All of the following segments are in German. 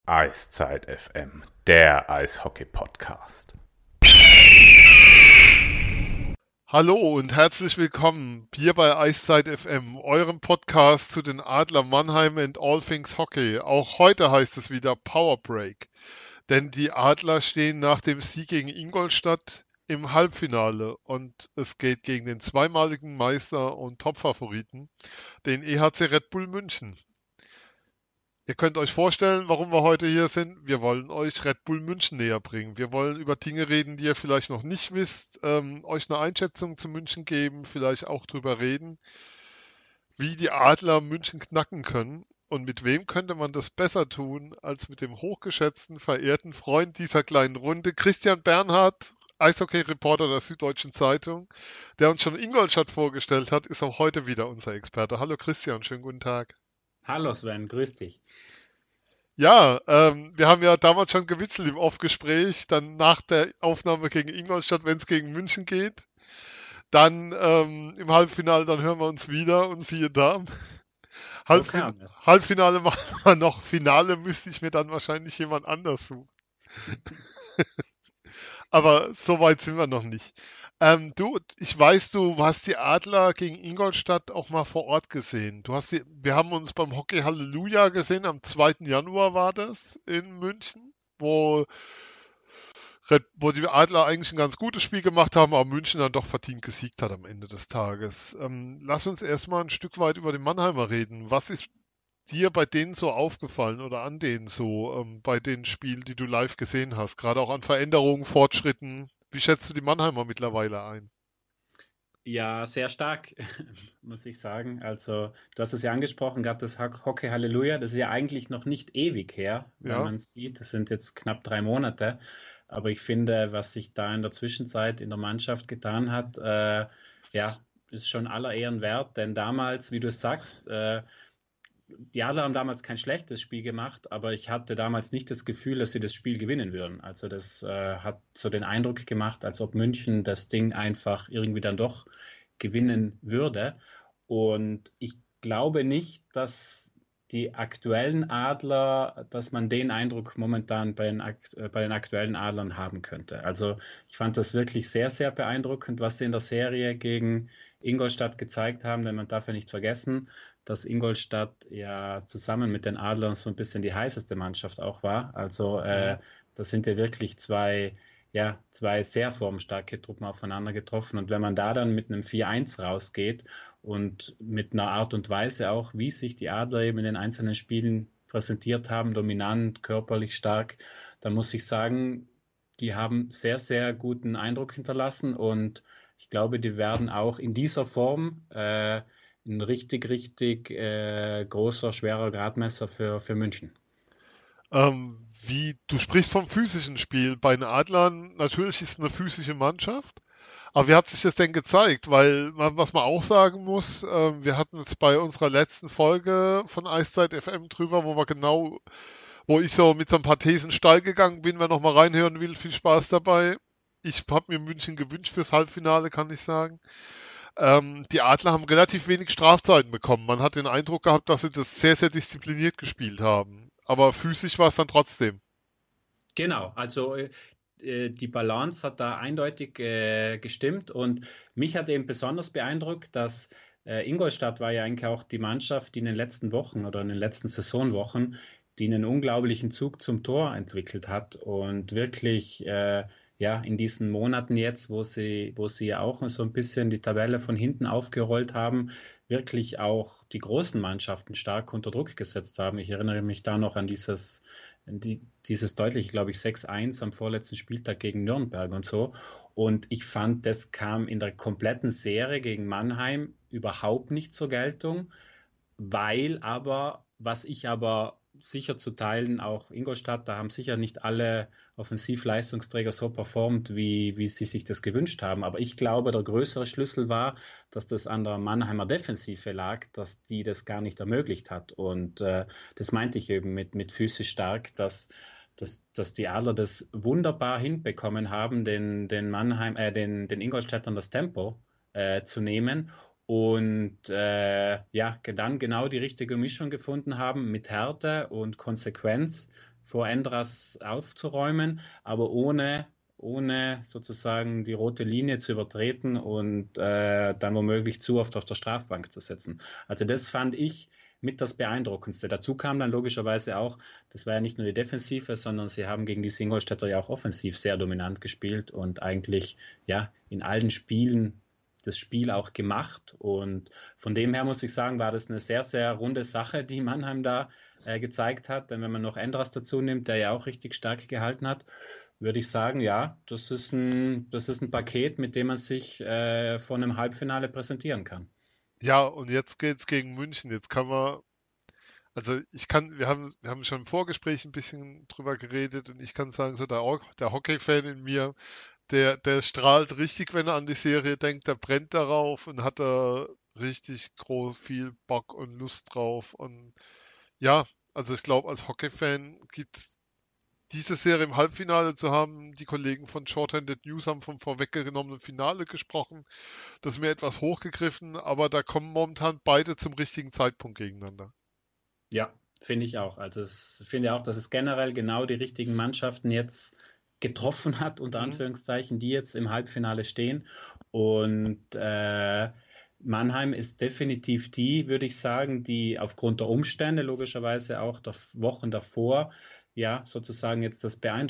Eiszeit FM, der Eishockey-Podcast. Hallo und herzlich willkommen hier bei Eiszeit FM, eurem Podcast zu den Adler Mannheim and All Things Hockey. Auch heute heißt es wieder Power Break, denn die Adler stehen nach dem Sieg gegen Ingolstadt im Halbfinale und es geht gegen den zweimaligen Meister und Topfavoriten, den EHC Red Bull München. Ihr könnt euch vorstellen, warum wir heute hier sind. Wir wollen euch Red Bull München näher bringen. Wir wollen über Dinge reden, die ihr vielleicht noch nicht wisst, euch eine Einschätzung zu München geben, vielleicht auch drüber reden, wie die Adler München knacken können. Und mit wem könnte man das besser tun, als mit dem hochgeschätzten, verehrten Freund dieser kleinen Runde, Christian Bernhard, Eishockey-Reporter der Süddeutschen Zeitung, der uns schon Ingolstadt vorgestellt hat, ist auch heute wieder unser Experte. Hallo Christian, schönen guten Tag. Hallo Sven, grüß dich. Ja, wir haben ja damals schon gewitzelt im Off-Gespräch, dann nach der Aufnahme gegen Ingolstadt, wenn es gegen München geht. Dann im Halbfinale, dann hören wir uns wieder und siehe da. So kam es. Halbfinale machen wir noch. Finale müsste ich mir dann wahrscheinlich jemand anders suchen. Aber so weit sind wir noch nicht. Ich weiß, du hast die Adler gegen Ingolstadt auch mal vor Ort gesehen. Wir haben uns beim Hockey Halleluja gesehen, am 2. Januar war das in München, wo die Adler eigentlich ein ganz gutes Spiel gemacht haben, aber München dann doch verdient gesiegt hat am Ende des Tages. Lass uns erstmal ein Stück weit über den Mannheimer reden. Was ist dir bei denen so aufgefallen oder an denen so, bei den Spielen, die du live gesehen hast? Gerade auch an Veränderungen, Fortschritten. Wie schätzt du die Mannheimer mittlerweile ein? Ja, sehr stark, muss ich sagen. Also, du hast es ja angesprochen, gerade das Hockey Halleluja, das ist ja eigentlich noch nicht ewig her, wenn Ja, man es sieht. Das sind jetzt knapp 3 Monate. Aber ich finde, was sich da in der Zwischenzeit in der Mannschaft getan hat, ja, ist schon aller Ehren wert. Denn damals, wie du es sagst, die Adler haben damals kein schlechtes Spiel gemacht, aber ich hatte damals nicht das Gefühl, dass sie das Spiel gewinnen würden. Also das hat so den Eindruck gemacht, als ob München das Ding einfach irgendwie dann doch gewinnen würde. Und ich glaube nicht, dass die aktuellen Adler, dass man den Eindruck momentan bei den aktuellen Adlern haben könnte. Also ich fand das wirklich sehr, sehr beeindruckend, was sie in der Serie gegen Ingolstadt gezeigt haben, denn man darf ja nicht vergessen, dass Ingolstadt ja zusammen mit den Adlern so ein bisschen die heißeste Mannschaft auch war. Also mhm. das sind ja wirklich zwei sehr formstarke Truppen aufeinander getroffen. Und wenn man da dann mit einem 4-1 rausgeht und mit einer Art und Weise auch, wie sich die Adler eben in den einzelnen Spielen präsentiert haben, dominant, körperlich stark, dann muss ich sagen, die haben sehr, sehr guten Eindruck hinterlassen und ich glaube, die werden auch in dieser Form ein richtig, richtig großer, schwerer Gradmesser für München. Du sprichst vom physischen Spiel. Bei den Adlern, natürlich ist es eine physische Mannschaft. Aber wie hat sich das denn gezeigt? Was man auch sagen muss, wir hatten es bei unserer letzten Folge von Eiszeit FM drüber, wo ich so mit so ein paar Thesen steil gegangen bin. Wer noch mal reinhören will, viel Spaß dabei. Ich habe mir München gewünscht fürs Halbfinale, kann ich sagen. Die Adler haben relativ wenig Strafzeiten bekommen. Man hat den Eindruck gehabt, dass sie das sehr, sehr diszipliniert gespielt haben. Aber physisch war es dann trotzdem. Genau, also die Balance hat da eindeutig gestimmt und mich hat eben besonders beeindruckt, dass Ingolstadt war ja eigentlich auch die Mannschaft, die in den letzten Wochen oder in den letzten Saisonwochen, die einen unglaublichen Zug zum Tor entwickelt hat und wirklich ja in diesen Monaten jetzt, wo sie ja auch so ein bisschen die Tabelle von hinten aufgerollt haben, wirklich auch die großen Mannschaften stark unter Druck gesetzt haben. Ich erinnere mich da noch an dieses deutliche, glaube ich, 6-1 am vorletzten Spieltag gegen Nürnberg und so. Und ich fand, das kam in der kompletten Serie gegen Mannheim überhaupt nicht zur Geltung, was ich aber sicher zu teilen, auch Ingolstadt, da haben sicher nicht alle Offensivleistungsträger so performt, wie sie sich das gewünscht haben. Aber ich glaube, der größere Schlüssel war, dass das an der Mannheimer Defensive lag, dass die das gar nicht ermöglicht hat. Und das meinte ich eben mit physisch stark, dass die Adler das wunderbar hinbekommen haben, den Ingolstädtern das Tempo zu nehmen und ja, dann genau die richtige Mischung gefunden haben mit Härte und Konsequenz, vor Endras aufzuräumen, aber ohne sozusagen die rote Linie zu übertreten und dann womöglich zu oft auf der Strafbank zu sitzen. Also das fand ich mit das Beeindruckendste. Dazu kam dann logischerweise auch, das war ja nicht nur die Defensive, sondern sie haben gegen die Ingolstädter ja auch offensiv sehr dominant gespielt und eigentlich ja in allen Spielen das Spiel auch gemacht. Und von dem her muss ich sagen, war das eine sehr, sehr runde Sache, die Mannheim da gezeigt hat. Denn wenn man noch Endras dazu nimmt, der ja auch richtig stark gehalten hat, würde ich sagen, ja, das ist ein Paket, mit dem man sich vor einem Halbfinale präsentieren kann. Ja, und jetzt geht's gegen München. Jetzt kann man, also wir haben schon im Vorgespräch ein bisschen drüber geredet und ich kann sagen, so der Hockey-Fan in mir, der strahlt richtig, wenn er an die Serie denkt, der brennt darauf und hat da richtig groß viel Bock und Lust drauf. Und ja, also ich glaube, als Hockey-Fan gibt's diese Serie im Halbfinale zu haben. Die Kollegen von Shorthanded News haben vom vorweggenommenen Finale gesprochen. Das ist mir etwas hochgegriffen, aber da kommen momentan beide zum richtigen Zeitpunkt gegeneinander. Ja, finde ich auch. Also ich finde auch, dass es generell genau die richtigen Mannschaften jetzt getroffen hat, unter Mhm. Anführungszeichen, die jetzt im Halbfinale stehen. Und Mannheim ist definitiv die, würde ich sagen, die aufgrund der Umstände, logischerweise auch der Wochen davor, ja, sozusagen jetzt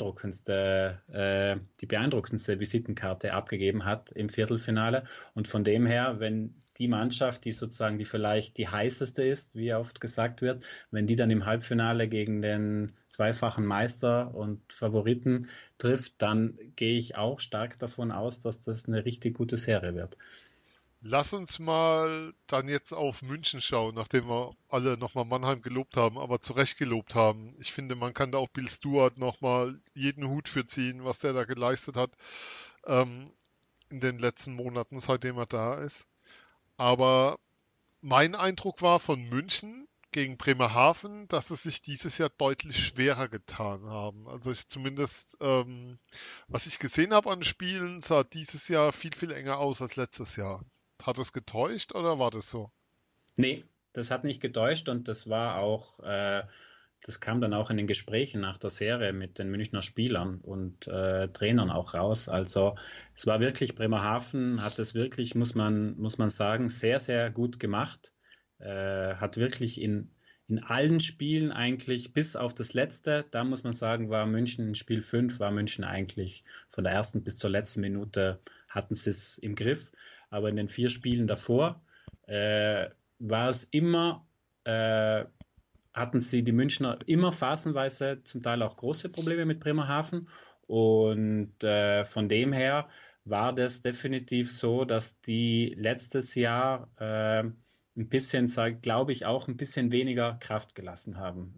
die beeindruckendste Visitenkarte abgegeben hat im Viertelfinale. Und von dem her, wenn die Mannschaft, die sozusagen die vielleicht die heißeste ist, wie oft gesagt wird, wenn die dann im Halbfinale gegen den zweifachen Meister und Favoriten trifft, dann gehe ich auch stark davon aus, dass das eine richtig gute Serie wird. Lass uns mal dann jetzt auf München schauen, nachdem wir alle nochmal Mannheim gelobt haben, aber zu Recht gelobt haben. Ich finde, man kann da auch Bill Stewart nochmal jeden Hut für ziehen, was der da geleistet hat ähm, in den letzten Monaten, seitdem er da ist. Aber mein Eindruck war von München gegen Bremerhaven, dass es sich dieses Jahr deutlich schwerer getan haben. Also ich zumindest, was ich gesehen habe an Spielen, sah dieses Jahr viel, viel enger aus als letztes Jahr. Hat es getäuscht oder war das so? Nee, das hat nicht getäuscht und das war auch, das kam dann auch in den Gesprächen nach der Serie mit den Münchner Spielern und Trainern auch raus. Also es war wirklich, Bremerhaven hat es wirklich, muss man sagen, sehr, sehr gut gemacht. Hat wirklich in allen Spielen eigentlich, bis auf das letzte, da muss man sagen, war München in Spiel 5 war München eigentlich von der ersten bis zur letzten Minute hatten sie es im Griff. Aber in den 4 Spielen davor äh, war es immer, äh, hatten sie die Münchner immer phasenweise zum Teil auch große Probleme mit Bremerhaven. Und von dem her war das definitiv so, dass die letztes Jahr ein bisschen, glaube ich, auch ein bisschen weniger Kraft gelassen haben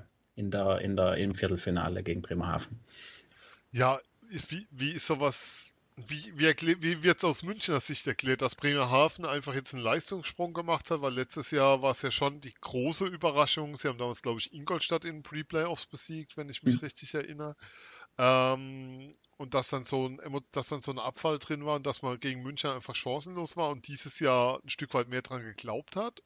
im Viertelfinale gegen Bremerhaven. Ja, wie ist sowas, wie wird es aus Münchner Sicht erklärt, dass Bremerhaven einfach jetzt einen Leistungssprung gemacht hat, weil letztes Jahr war es ja schon die große Überraschung. Sie haben damals, glaube ich, Ingolstadt in den Pre-Playoffs besiegt, wenn ich mich richtig erinnere. Und dass dann so ein Abfall drin war und dass man gegen München einfach chancenlos war und dieses Jahr ein Stück weit mehr dran geglaubt hat?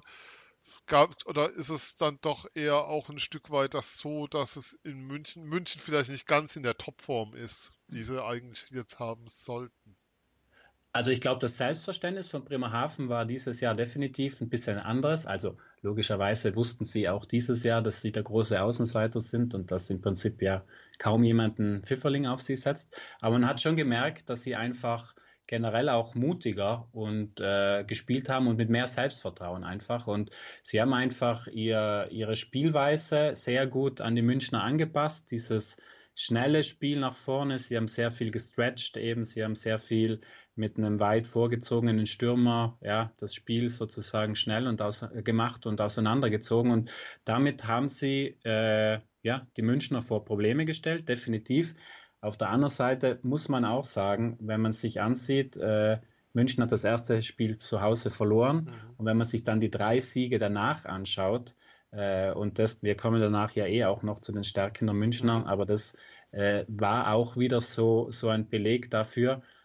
Oder ist es dann doch eher auch ein Stück weit dass es in München vielleicht nicht ganz in der Topform ist, die sie eigentlich jetzt haben sollten? Also ich glaube, das Selbstverständnis von Bremerhaven war dieses Jahr definitiv ein bisschen anderes. Also logischerweise wussten sie auch dieses Jahr, dass sie der große Außenseiter sind und dass im Prinzip ja kaum jemand einen Pfifferling auf sie setzt. Aber man hat schon gemerkt, dass sie einfach generell auch mutiger und gespielt haben und mit mehr Selbstvertrauen einfach. Und sie haben einfach ihre Spielweise sehr gut an die Münchner angepasst. Dieses schnelle Spiel nach vorne. Sie haben sehr viel gestretched eben. Sie haben sehr viel mit einem weit vorgezogenen Stürmer, ja, das Spiel sozusagen schnell gemacht und auseinandergezogen. Und damit haben sie ja, die Münchner vor Probleme gestellt, definitiv. Auf der anderen Seite muss man auch sagen, wenn man sich ansieht, München hat das erste Spiel zu Hause verloren. Mhm. Und wenn man sich dann die 3 Siege danach anschaut, und wir kommen danach ja auch noch zu den Stärken der Münchner, Mhm. aber das war auch wieder so ein Beleg dafür,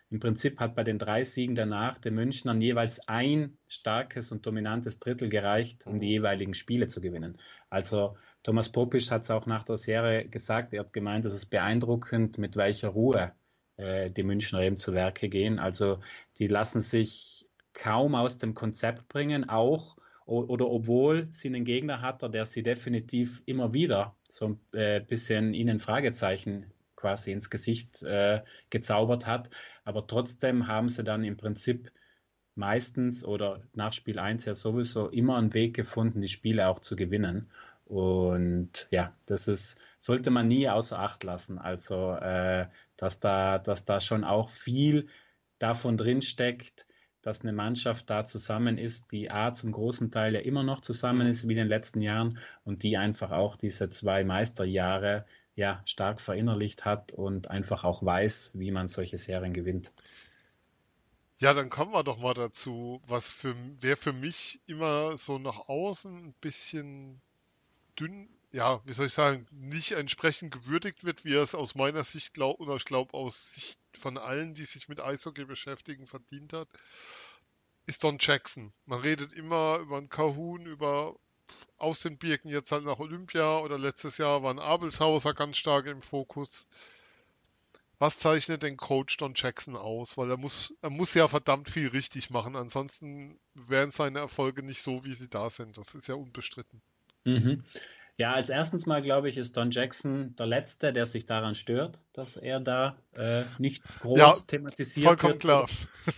im Prinzip hat bei den 3 Siegen danach den Münchnern jeweils ein starkes und dominantes Drittel gereicht, um die jeweiligen Spiele zu gewinnen. Also Thomas Popisch hat es auch nach der Serie gesagt, er hat gemeint, es ist beeindruckend, mit welcher Ruhe die Münchner eben zu Werke gehen. Also die lassen sich kaum aus dem Konzept bringen, auch oder obwohl sie einen Gegner hatte, der sie definitiv immer wieder so ein bisschen ihnen Fragezeichen quasi ins Gesicht gezaubert hat. Aber trotzdem haben sie dann im Prinzip meistens oder nach Spiel 1 ja sowieso immer einen Weg gefunden, die Spiele auch zu gewinnen. Und ja, sollte man nie außer Acht lassen. Also, dass da schon auch viel davon drin steckt, dass eine Mannschaft da zusammen ist, die zum großen Teil ja immer noch zusammen ist wie in den letzten Jahren und die einfach auch diese 2 Meisterjahre ja stark verinnerlicht hat und einfach auch weiß, wie man solche Serien gewinnt. Ja, dann kommen wir doch mal dazu, wer für mich immer so nach außen ein bisschen dünn, ja, wie soll ich sagen, nicht entsprechend gewürdigt wird, wie er es aus meiner Sicht glaubt, oder ich glaube aus Sicht von allen, die sich mit Eishockey beschäftigen, verdient hat, ist Don Jackson. Man redet immer über einen Kahun, über aus den Birken jetzt halt nach Olympia oder letztes Jahr war ein Abelshauser ganz stark im Fokus. Was zeichnet den Coach Don Jackson aus? Weil er muss ja verdammt viel richtig machen, ansonsten wären seine Erfolge nicht so, wie sie da sind. Das ist ja unbestritten. Mhm. Ja, als erstens mal, glaube ich, ist Don Jackson der Letzte, der sich daran stört, dass er da nicht Ja, groß thematisiert vollkommen wird. klar.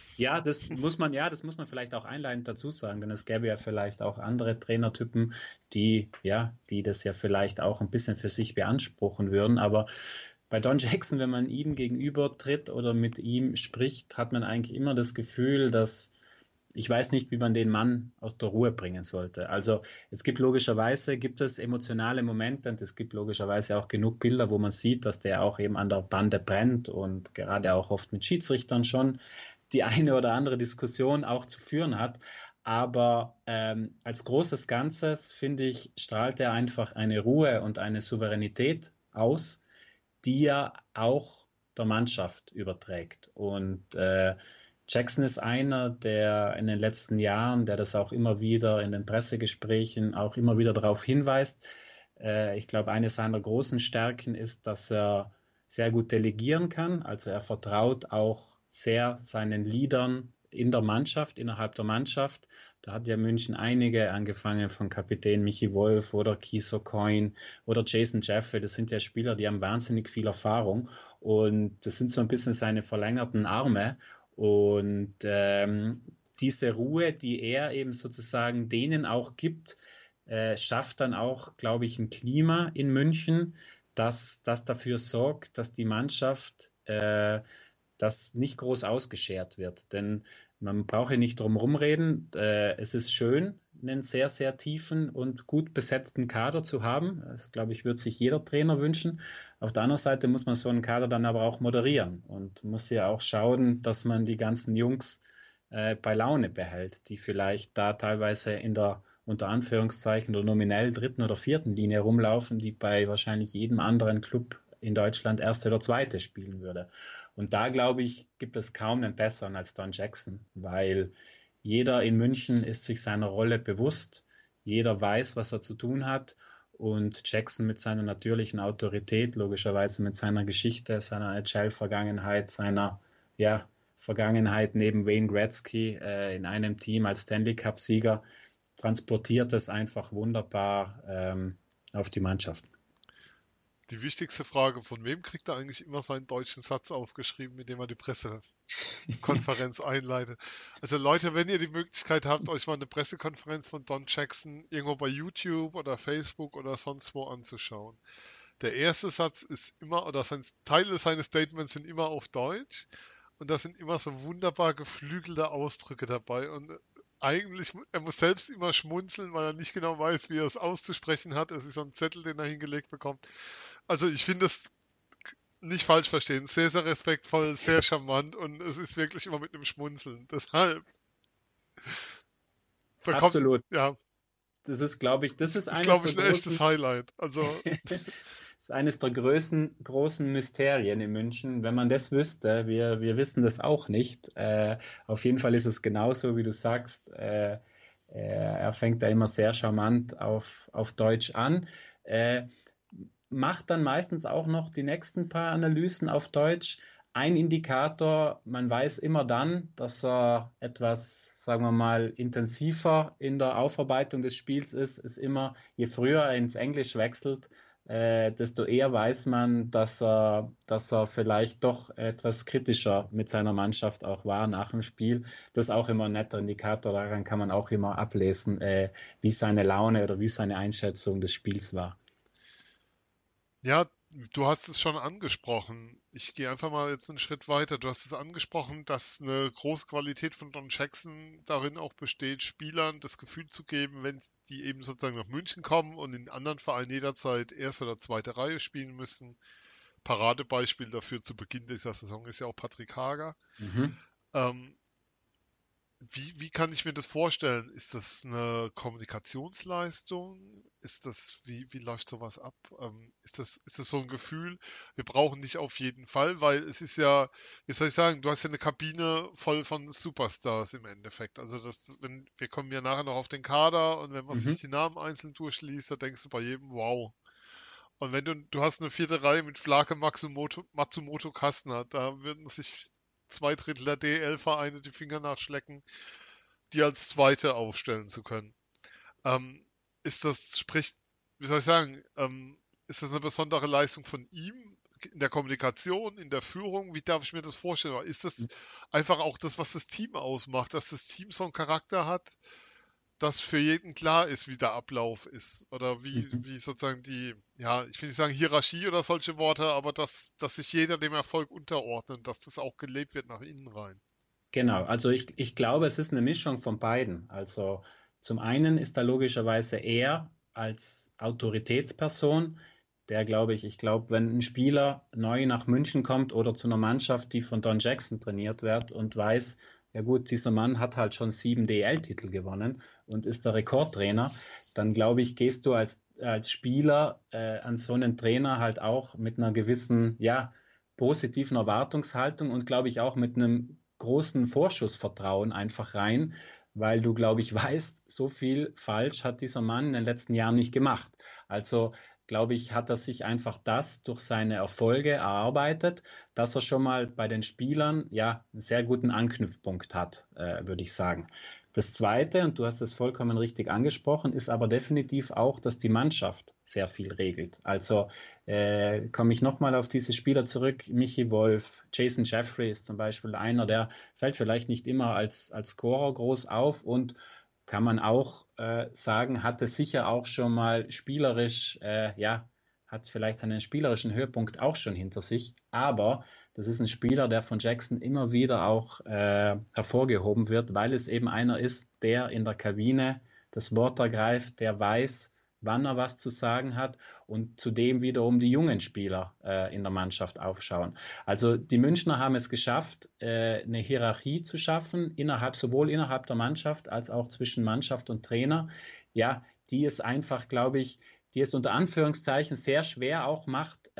Das muss man vielleicht auch einleitend dazu sagen, denn es gäbe ja vielleicht auch andere Trainertypen, die das ja vielleicht auch ein bisschen für sich beanspruchen würden. Aber bei Don Jackson, wenn man ihm gegenüber tritt oder mit ihm spricht, hat man eigentlich immer das Gefühl, dass ich weiß nicht, wie man den Mann aus der Ruhe bringen sollte. Also es gibt emotionale Momente und es gibt logischerweise auch genug Bilder, wo man sieht, dass der auch eben an der Bande brennt und gerade auch oft mit Schiedsrichtern schon die eine oder andere Diskussion auch zu führen hat. Aber als großes Ganzes, finde ich, strahlt er einfach eine Ruhe und eine Souveränität aus, die er auch der Mannschaft überträgt. Und Jackson ist einer, der in den letzten Jahren, der das auch immer wieder in den Pressegesprächen auch immer wieder darauf hinweist. Ich glaube, eine seiner großen Stärken ist, dass er sehr gut delegieren kann. Also er vertraut auch sehr seinen Leadern innerhalb der Mannschaft. Da hat ja München einige, angefangen von Kapitän Michi Wolf oder Kiso Coyne oder Jason Jeffrey. Das sind ja Spieler, die haben wahnsinnig viel Erfahrung und das sind so ein bisschen seine verlängerten Arme. Und diese Ruhe, die er eben sozusagen denen auch gibt, schafft dann auch, glaube ich, ein Klima in München, das dafür sorgt, dass die Mannschaft das nicht groß ausgeschert wird. Denn man braucht ja nicht drum rumreden. Es ist schön, einen sehr, sehr tiefen und gut besetzten Kader zu haben. Das, glaube ich, wird sich jeder Trainer wünschen. Auf der anderen Seite muss man so einen Kader dann aber auch moderieren und muss ja auch schauen, dass man die ganzen Jungs bei Laune behält, die vielleicht da teilweise in der unter Anführungszeichen oder nominell 3. oder 4. Linie rumlaufen, die bei wahrscheinlich jedem anderen Club in Deutschland 1. oder 2. spielen würde. Und da, glaube ich, gibt es kaum einen besseren als Don Jackson, weil jeder in München ist sich seiner Rolle bewusst, jeder weiß, was er zu tun hat und Jackson mit seiner natürlichen Autorität, logischerweise mit seiner Geschichte, seiner NHL-Vergangenheit, seiner Vergangenheit neben Wayne Gretzky in einem Team als Stanley Cup-Sieger, transportiert es einfach wunderbar auf die Mannschaft. Die wichtigste Frage, von wem kriegt er eigentlich immer seinen deutschen Satz aufgeschrieben, mit dem er die Pressekonferenz einleitet? Also Leute, wenn ihr die Möglichkeit habt, euch mal eine Pressekonferenz von Don Jackson irgendwo bei YouTube oder Facebook oder sonst wo anzuschauen. Der erste Satz ist immer, oder Teile seines Statements sind immer auf Deutsch und da sind immer so wunderbar geflügelte Ausdrücke dabei und eigentlich, er muss selbst immer schmunzeln, weil er nicht genau weiß, wie er es auszusprechen hat. Es ist so ein Zettel, den er hingelegt bekommt. Also ich finde es nicht falsch verstehen, sehr, sehr respektvoll, sehr charmant und es ist wirklich immer mit einem Schmunzeln. Deshalb Absolut. Ja, Das ist, glaube ich, ist glaube ich ein echtes Highlight. Also ist eines der großen Mysterien in München. Wenn man das wüsste, wir wissen das auch nicht. Auf jeden Fall ist es genauso, wie du sagst. Er fängt da immer sehr charmant auf Deutsch an. Äh, Macht dann meistens auch noch die nächsten paar Analysen auf Deutsch. Ein Indikator, man weiß immer dann, dass er etwas, sagen wir mal, intensiver in der Aufarbeitung des Spiels ist immer, je früher er ins Englisch wechselt, desto eher weiß man, dass er vielleicht doch etwas kritischer mit seiner Mannschaft auch war nach dem Spiel. Das ist auch immer ein netter Indikator, daran kann man auch immer ablesen, wie seine Laune oder wie seine Einschätzung des Spiels war. Ja, du hast es schon angesprochen. Ich gehe einfach mal jetzt einen Schritt weiter. Du hast es angesprochen, dass eine große Qualität von Don Jackson darin auch besteht, Spielern das Gefühl zu geben, wenn die eben sozusagen nach München kommen und in anderen Vereinen jederzeit erste oder zweite Reihe spielen müssen. Paradebeispiel dafür zu Beginn dieser Saison ist ja auch Patrick Hager. Mhm. Ähm, wie kann ich mir das vorstellen? Ist das eine Kommunikationsleistung? Wie läuft sowas ab? Ist das so ein Gefühl, wir brauchen dich auf jeden Fall, weil es ist ja, wie soll ich sagen, du hast ja eine Kabine voll von Superstars im Endeffekt. Also wir kommen ja nachher noch auf den Kader und wenn man sich Mhm. die Namen einzeln durchliest, da denkst du bei jedem, wow. Und wenn du hast eine vierte Reihe mit Flake, Matsumoto, Kastner, da würden sich zwei Drittel der DL-Vereine die Finger nachschlecken, die als Zweite aufstellen zu können. Ähm, spricht, wie soll ich sagen, ist das eine besondere Leistung von ihm in der Kommunikation, in der Führung? Wie darf ich mir das vorstellen? Oder ist das einfach auch das, was das Team ausmacht, dass das Team so einen Charakter hat, dass für jeden klar ist, wie der Ablauf ist? Oder Mhm. wie sozusagen ja, ich will nicht sagen Hierarchie oder solche Worte, aber dass sich jeder dem Erfolg unterordnet, dass das auch gelebt wird nach innen rein. Genau, also ich glaube, es ist eine Mischung von beiden. Also zum einen ist da logischerweise er als Autoritätsperson, der glaube ich glaube, wenn ein Spieler neu nach München kommt oder zu einer Mannschaft, die von Don Jackson trainiert wird und weiß, ja gut, dieser Mann hat halt schon 7 DL-Titel gewonnen und ist der Rekordtrainer, dann glaube ich, gehst du als Spieler an so einen Trainer halt auch mit einer gewissen, ja, positiven Erwartungshaltung und glaube ich auch mit einem großen Vorschussvertrauen einfach rein, weil du, glaube ich, weißt, so viel falsch hat dieser Mann in den letzten Jahren nicht gemacht. Also, glaube ich, hat er sich einfach das durch seine Erfolge erarbeitet, dass er schon mal bei den Spielern ja einen sehr guten Anknüpfpunkt hat, würde ich sagen. Das Zweite, und du hast es vollkommen richtig angesprochen, ist aber definitiv auch, dass die Mannschaft sehr viel regelt. Also komme ich nochmal auf diese Spieler zurück. Michi Wolf, Jason Jeffrey ist zum Beispiel einer, der fällt vielleicht nicht immer als Scorer groß auf und kann man auch sagen, hatte sicher auch schon mal spielerisch, ja, hat vielleicht seinen spielerischen Höhepunkt auch schon hinter sich. Aber das ist ein Spieler, der von Jackson immer wieder auch hervorgehoben wird, weil es eben einer ist, der in der Kabine das Wort ergreift, der weiß, wann er was zu sagen hat und zudem wiederum die jungen Spieler in der Mannschaft aufschauen. Also die Münchner haben es geschafft, eine Hierarchie zu schaffen, sowohl innerhalb der Mannschaft als auch zwischen Mannschaft und Trainer, ja, die es einfach, glaube ich, die es unter Anführungszeichen sehr schwer auch macht,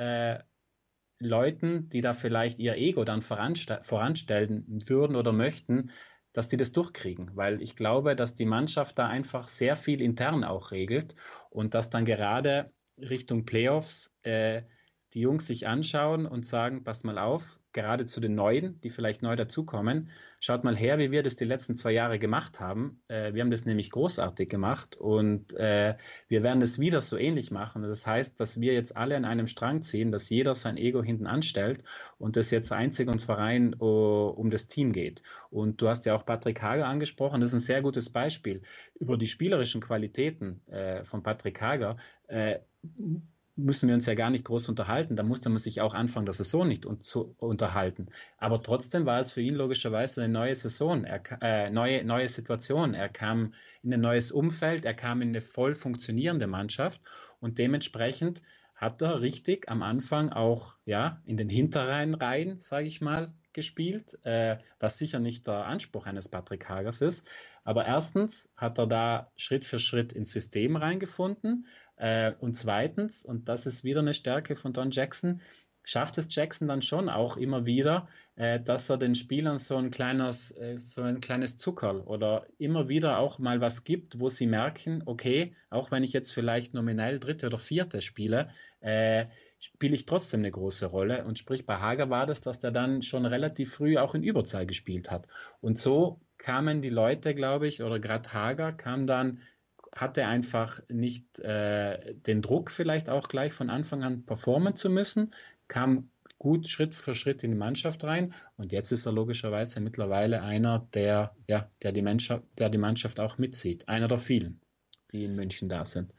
Leuten, die da vielleicht ihr Ego dann voranstellen würden oder möchten, dass die das durchkriegen. Weil ich glaube, dass die Mannschaft da einfach sehr viel intern auch regelt und dass dann gerade Richtung Playoffs die Jungs sich anschauen und sagen, passt mal auf, gerade zu den Neuen, die vielleicht neu dazukommen, schaut mal her, wie wir das die letzten 2 Jahre gemacht haben. Wir haben das nämlich großartig gemacht und wir werden es wieder so ähnlich machen. Das heißt, dass wir jetzt alle an einem Strang ziehen, dass jeder sein Ego hinten anstellt und es jetzt einzig und allein um das Team geht. Und du hast ja auch Patrick Hager angesprochen, das ist ein sehr gutes Beispiel. Über die spielerischen Qualitäten von Patrick Hager müssen wir uns ja gar nicht groß unterhalten. Da musste man sich auch Anfang der Saison nicht zu unterhalten. Aber trotzdem war es für ihn logischerweise eine neue Saison, neue Situation. Er kam in ein neues Umfeld, er kam in eine voll funktionierende Mannschaft und dementsprechend hat er richtig am Anfang auch ja in den hinteren Reihen, sage ich mal, gespielt, was sicher nicht der Anspruch eines Patrick Hagers ist. Aber erstens hat er da Schritt für Schritt ins System reingefunden, Und zweitens, und das ist wieder eine Stärke von Don Jackson, schafft es Jackson dann schon auch immer wieder, dass er den Spielern so ein kleines Zuckerl oder immer wieder auch mal was gibt, wo sie merken, okay, auch wenn ich jetzt vielleicht nominell dritte oder vierte spiele, spiele ich trotzdem eine große Rolle. Und sprich, bei Hager war das, dass der dann schon relativ früh auch in Überzahl gespielt hat. Und so kamen die Leute, glaube ich, oder gerade Hager hatte einfach nicht den Druck, vielleicht auch gleich von Anfang an performen zu müssen, kam gut Schritt für Schritt in die Mannschaft rein und jetzt ist er logischerweise mittlerweile einer, der die Mannschaft auch mitzieht. Einer der vielen, die in München da sind.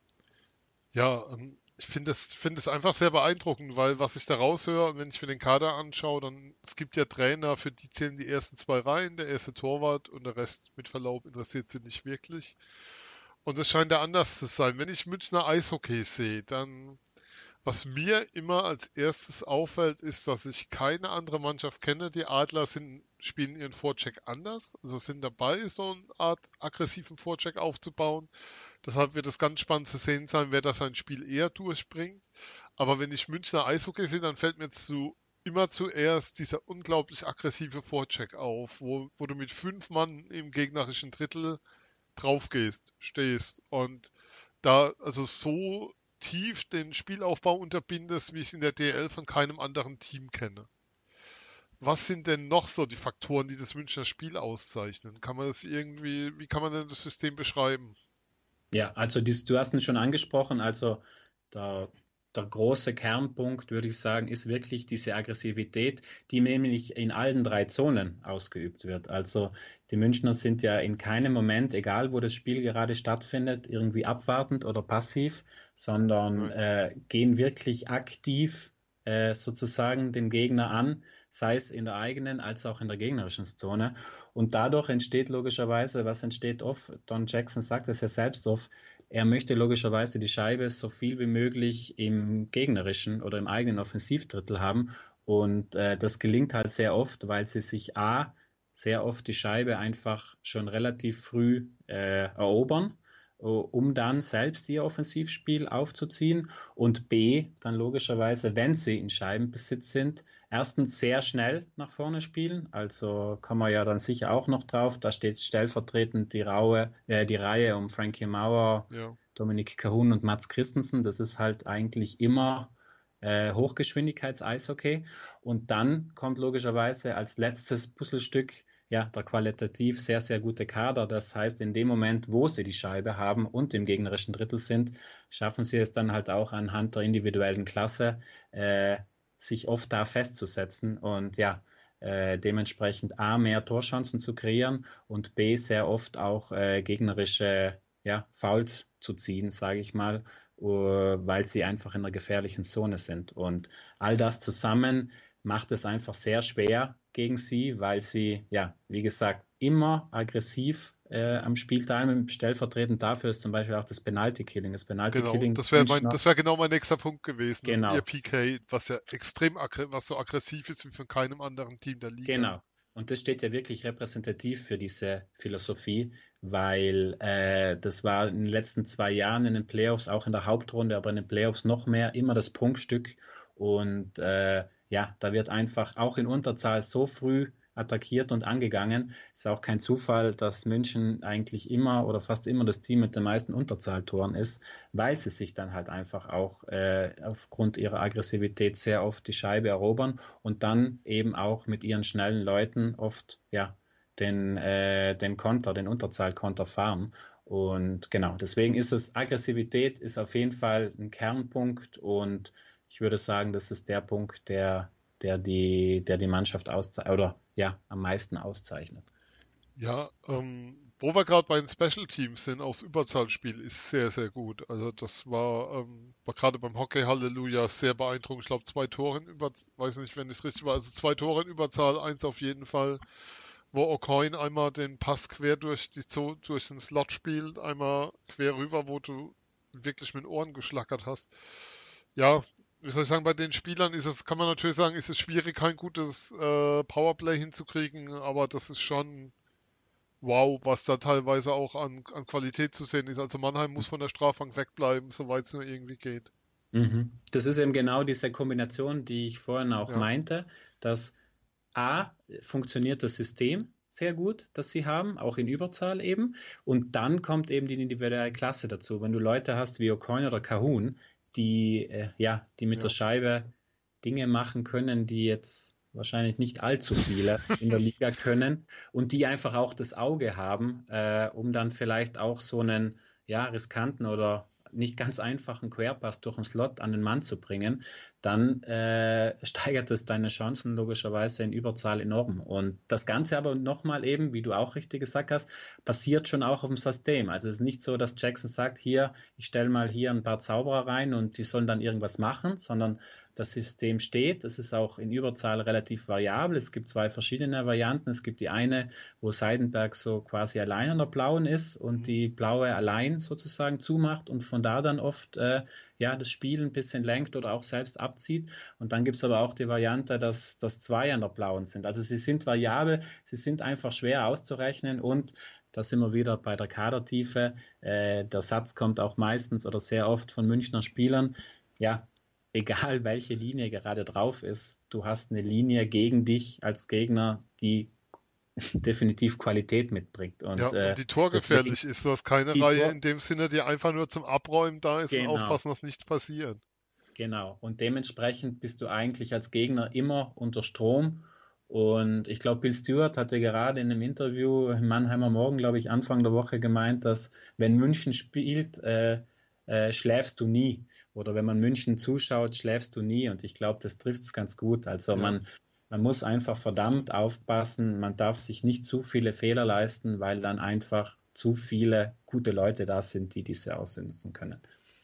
Ja, ich finde es einfach sehr beeindruckend, weil was ich da raushöre, und wenn ich mir den Kader anschaue, dann es gibt ja Trainer, für die zählen die ersten zwei Reihen, der erste Torwart und der Rest mit Verlaub interessiert sie nicht wirklich. Und es scheint da anders zu sein. Wenn ich Münchner Eishockey sehe, dann was mir immer als erstes auffällt, ist, dass ich keine andere Mannschaft kenne. Die Adler spielen ihren Vorcheck anders, also sind dabei, so eine Art aggressiven Vorcheck aufzubauen. Deshalb wird es ganz spannend zu sehen sein, wer das sein Spiel eher durchbringt. Aber wenn ich Münchner Eishockey sehe, dann fällt mir immer zuerst dieser unglaublich aggressive Vorcheck auf, wo du mit 5 Mann im gegnerischen Drittel stehst und da also so tief den Spielaufbau unterbindest, wie ich es in der DL von keinem anderen Team kenne. Was sind denn noch so die Faktoren, die das Münchner Spiel auszeichnen? Wie kann man denn das System beschreiben? Ja, also du hast ihn schon angesprochen, also der, der große Kernpunkt, würde ich sagen, ist wirklich diese Aggressivität, die nämlich in allen drei Zonen ausgeübt wird. Also die Münchner sind ja in keinem Moment, egal wo das Spiel gerade stattfindet, irgendwie abwartend oder passiv, sondern Nein. gehen wirklich aktiv sozusagen den Gegner an, sei es in der eigenen als auch in der gegnerischen Zone. Und dadurch entsteht logischerweise, was entsteht oft, Don Jackson sagt es ja selbst oft, er möchte logischerweise die Scheibe so viel wie möglich im gegnerischen oder im eigenen Offensivdrittel haben. Und das gelingt halt sehr oft, weil sie sich sehr oft die Scheibe einfach schon relativ früh erobern, um dann selbst ihr Offensivspiel aufzuziehen und B, dann logischerweise, wenn sie in Scheibenbesitz sind, erstens sehr schnell nach vorne spielen, also kommen wir ja dann sicher auch noch drauf, da steht stellvertretend die Reihe um Frankie Mauer, Ja. Dominik Kahun und Mats Christensen, das ist halt eigentlich immer Hochgeschwindigkeits-Eishockey und dann kommt logischerweise als letztes Puzzlestück ja, der qualitativ sehr, sehr gute Kader. Das heißt, in dem Moment, wo sie die Scheibe haben und im gegnerischen Drittel sind, schaffen sie es dann halt auch anhand der individuellen Klasse, sich oft da festzusetzen und ja, dementsprechend A, mehr Torchancen zu kreieren und B, sehr oft auch gegnerische Fouls zu ziehen, sage ich mal, weil sie einfach in einer gefährlichen Zone sind. Und all das zusammen macht es einfach sehr schwer gegen sie, weil sie, ja, wie gesagt, immer aggressiv am Spiel teilnehmen. Stellvertretend dafür ist zum Beispiel auch das Penalty-Killing. Das Genau, Penalty-Killing das wäre genau mein nächster Punkt gewesen. Ihr genau. PK, was ja was so aggressiv ist wie von keinem anderen Team der Liga. Genau. Und das steht ja wirklich repräsentativ für diese Philosophie, weil das war in den letzten 2 Jahren in den Playoffs, auch in der Hauptrunde, aber in den Playoffs noch mehr, immer das Prunkstück. Und ja, da wird einfach auch in Unterzahl so früh attackiert und angegangen. Ist auch kein Zufall, dass München eigentlich immer oder fast immer das Team mit den meisten Unterzahltoren ist, weil sie sich dann halt einfach auch aufgrund ihrer Aggressivität sehr oft die Scheibe erobern und dann eben auch mit ihren schnellen Leuten oft ja den Unterzahlkonter fahren. Und genau, deswegen Aggressivität ist auf jeden Fall ein Kernpunkt und ich würde sagen, das ist der Punkt, der die Mannschaft oder ja, am meisten auszeichnet. Ja, wo wir gerade bei den Special Teams sind, aufs Überzahlspiel ist sehr, sehr gut. Also das war gerade beim Hockey Halleluja sehr beeindruckend. Ich glaube, 2 Tore weiß nicht, wenn es richtig war, also 2 Tore in Überzahl, eins auf jeden Fall, wo O'Coin einmal den Pass quer durch den Slot spielt, einmal quer rüber, wo du wirklich mit den Ohren geschlackert hast. Ja, wie soll ich sagen, bei den Spielern kann man natürlich sagen, ist es schwierig, kein gutes Powerplay hinzukriegen, aber das ist schon wow, was da teilweise auch an Qualität zu sehen ist. Also Mannheim muss von der Strafbank wegbleiben, soweit es nur irgendwie geht. Mhm. Das ist eben genau diese Kombination, die ich vorhin auch Ja, meinte, dass A, funktioniert das System sehr gut, das sie haben, auch in Überzahl eben. Und dann kommt eben die individuelle Klasse dazu. Wenn du Leute hast wie O'Coin oder Kahun, die mit der ja. Scheibe Dinge machen können, die jetzt wahrscheinlich nicht allzu viele in der Liga können und die einfach auch das Auge haben, um dann vielleicht auch so einen riskanten oder nicht ganz einfachen Querpass durch den Slot an den Mann zu bringen, dann steigert es deine Chancen logischerweise in Überzahl enorm. Und das Ganze aber nochmal eben, wie du auch richtig gesagt hast, passiert schon auch auf dem System. Also es ist nicht so, dass Jackson sagt, hier, ich stelle mal hier ein paar Zauberer rein und die sollen dann irgendwas machen, sondern das System steht. Es ist auch in Überzahl relativ variabel. Es gibt zwei verschiedene Varianten. Es gibt die eine, wo Seidenberg so quasi allein an der blauen ist und die blaue allein sozusagen zumacht und von da dann oft das Spiel ein bisschen lenkt oder auch selbst abzieht. Und dann gibt es aber auch die Variante, dass zwei an der blauen sind. Also sie sind variabel, sie sind einfach schwer auszurechnen und da sind wir wieder bei der Kadertiefe. Der Satz kommt auch meistens oder sehr oft von Münchner Spielern. Ja, egal welche Linie gerade drauf ist, du hast eine Linie gegen dich als Gegner, die definitiv Qualität mitbringt. Ja, Und und die deswegen torgefährlich ist. Du hast keine die Reihe Tor, in dem Sinne, die einfach nur zum Abräumen da ist und genau, aufpassen, dass nichts passiert. genau. Und dementsprechend bist du eigentlich als Gegner immer unter Strom. Und ich glaube, Bill Stewart hatte gerade in einem Interview im Mannheimer Morgen, glaube ich, Anfang der Woche gemeint, dass wenn München spielt, schläfst du nie. Oder wenn man München zuschaut, schläfst du nie. Und ich glaube, das trifft es ganz gut. Also Ja. man muss einfach verdammt aufpassen. Man darf sich nicht zu viele Fehler leisten, weil dann einfach zu viele gute Leute da sind, die diese ausnutzen können.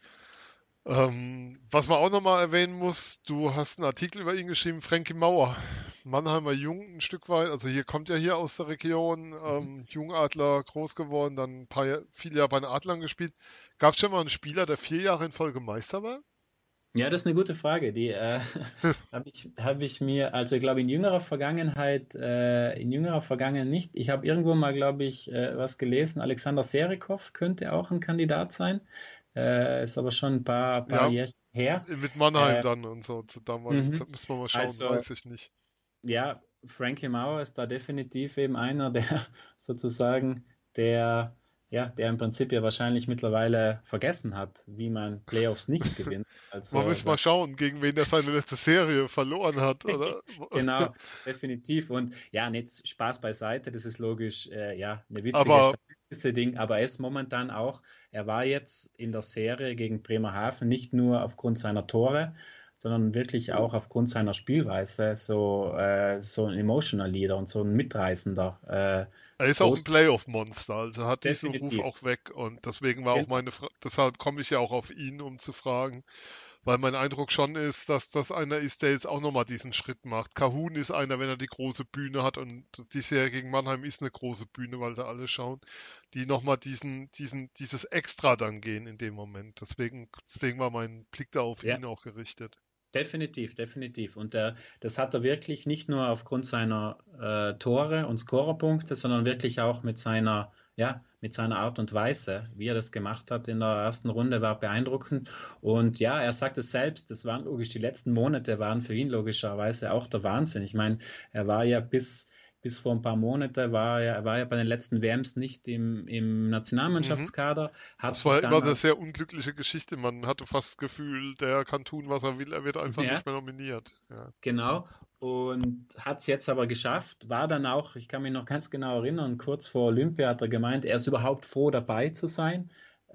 Was man auch nochmal erwähnen muss, du hast einen Artikel über ihn geschrieben, Frankie Mauer, Mannheimer Jung ein Stück weit, also hier kommt ja hier aus der Region, Jungadler groß geworden, dann viele Jahre bei den Adlern gespielt. Gab es schon mal einen Spieler, der 4 Jahre in Folge Meister war? Ja, das ist eine gute Frage. Die hab ich mir, also ich glaube in jüngerer Vergangenheit nicht. Ich habe irgendwo mal, glaube ich, was gelesen. Alexander Serikov könnte auch ein Kandidat sein. Ist aber schon ein paar Ja, Jährchen her. mit Mannheim Äh, dann und so, zur damaligen mhm. Zeit, müssen wir mal schauen, Also weiß ich nicht. ja, Frankie Mauer ist da definitiv eben einer, der sozusagen, der, der im Prinzip ja wahrscheinlich mittlerweile vergessen hat, wie man Playoffs nicht gewinnt. Man Also muss mal schauen, gegen wen er seine letzte Serie verloren hat, oder? genau, definitiv. Und ja, nicht Spaß beiseite, das ist logisch, eine witzige Aber statistische Ding, aber er ist momentan auch, er war jetzt in der Serie gegen Bremerhaven nicht nur aufgrund seiner Tore, sondern wirklich auch aufgrund seiner Spielweise, so ein Emotional Leader und so ein Mitreißender. er ist auch ein Groß, Playoff-Monster, also hat diesen Ruf definitiv. auch weg und deswegen war auch Genau. meine Frage, deshalb komme ich ja auch auf ihn, um zu fragen, weil mein Eindruck schon ist, dass das einer ist, der jetzt auch nochmal diesen Schritt macht. Kahun ist einer, wenn er die große Bühne hat und die Serie gegen Mannheim ist eine große Bühne, weil da alle schauen, die nochmal dieses Extra dann gehen in dem Moment. Deswegen war mein Blick da auf Ja. ihn auch gerichtet. Definitiv, definitiv. Und das hat er wirklich nicht nur aufgrund seiner Tore und Scorerpunkte, sondern wirklich auch mit seiner Art und Weise, wie er das gemacht hat in der ersten Runde, war beeindruckend. Und ja, er sagt es selbst, das waren logisch, die letzten Monate waren für ihn logischerweise auch der Wahnsinn. Ich meine, er war ja bis vor ein paar Monaten, er war ja bei den letzten WMs nicht im Mhm. Nationalmannschaftskader, hat Das sich war immer dann eine auch, sehr unglückliche Geschichte. Man hatte fast das Gefühl, der kann tun, was er will. Er wird einfach ja, nicht mehr nominiert. Ja. genau. Und hat es jetzt aber geschafft, war dann auch, ich kann mich noch ganz genau erinnern, kurz vor Olympia hat er gemeint, er ist überhaupt froh dabei zu sein.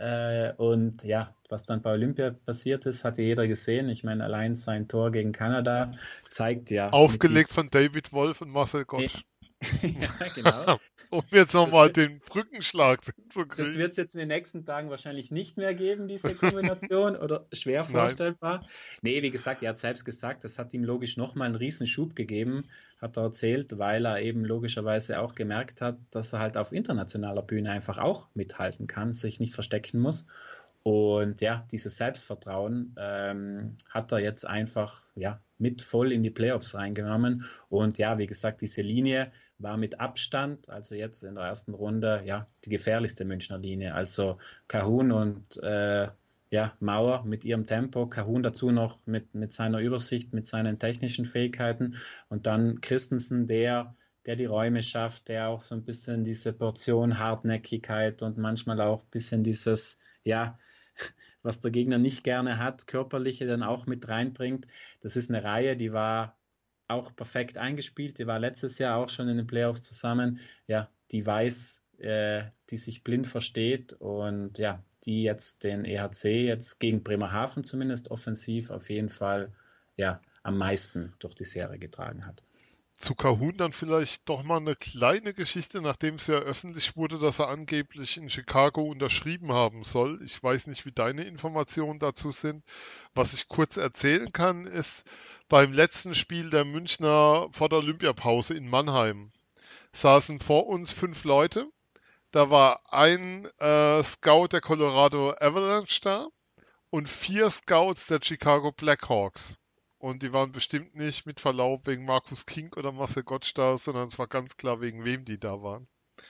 Und ja, was dann bei Olympia passiert ist, hat ja jeder gesehen. Ich meine, allein sein Tor gegen Kanada zeigt ja mit wie Aufgelegt von David Wolf und Marcel Gottsch. ja, genau. Um jetzt Das nochmal wird, den Brückenschlag das hinzukriegen. wird es jetzt in den nächsten Tagen wahrscheinlich nicht mehr geben, diese Kombination, oder schwer Nein. vorstellbar. Nee, wie gesagt, er hat selbst gesagt, das hat ihm logisch nochmal einen riesen Schub gegeben, hat er erzählt, weil er eben logischerweise auch gemerkt hat, dass er halt auf internationaler Bühne einfach auch mithalten kann, sich nicht verstecken muss. Und ja, dieses Selbstvertrauen hat er jetzt einfach mit voll in die Playoffs reingenommen. Und ja, wie gesagt, diese Linie war mit Abstand, also jetzt in der ersten Runde, die gefährlichste Münchner Linie. Also Kahun und Mauer mit ihrem Tempo, Kahun dazu noch mit seiner Übersicht, mit seinen technischen Fähigkeiten und dann Christensen, der die Räume schafft, der auch so ein bisschen diese Portion Hartnäckigkeit und manchmal auch ein bisschen dieses, was der Gegner nicht gerne hat, körperliche dann auch mit reinbringt. Das ist eine Reihe, die war auch perfekt eingespielt, die war letztes Jahr auch schon in den Playoffs zusammen. Ja, die weiß, die sich blind versteht und die jetzt den EHC jetzt gegen Bremerhaven zumindest offensiv auf jeden Fall am meisten durch die Serie getragen hat. Zu Kahun dann vielleicht doch mal eine kleine Geschichte, nachdem es ja öffentlich wurde, dass er angeblich in Chicago unterschrieben haben soll. Ich weiß nicht, wie deine Informationen dazu sind. Was ich kurz erzählen kann, ist, beim letzten Spiel der Münchner vor der Olympiapause in Mannheim saßen vor uns 5 Leute. Da war ein Scout der Colorado Avalanche da und 4 Scouts der Chicago Blackhawks. Und die waren bestimmt nicht mit Verlaub wegen Markus King oder Marcel Gottsch da, sondern es war ganz klar, wegen wem die da waren.